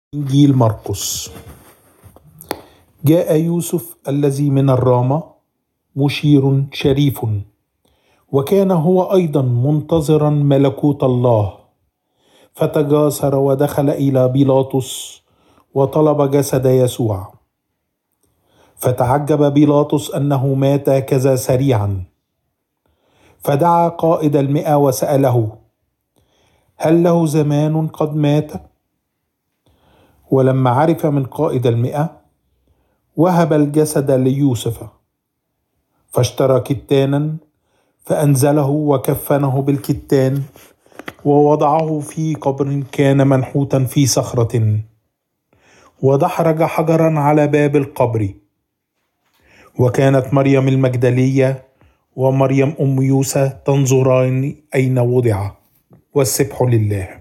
إنجيل مرقس. جاء يوسف الذي من الرامة مشير شريف، وكان هو أيضا منتظرا ملكوت الله، فتجاسر ودخل إلى بيلاطس وطلب جسد يسوع. فتعجب بيلاطس أنه مات كذا سريعا، فدعا قائد 100 وسأله: هل له زمان قد مات؟ ولما عرف من قائد 100 وهب الجسد ليوسف، فاشترى كتانا فأنزله وكفنه بالكتان، ووضعه في قبر كان منحوتا في صخرة، ودحرج حجرا على باب القبر. وكانت مريم المجدلية ومريم أم يوسى تنظران أين وضع، والسبح لله.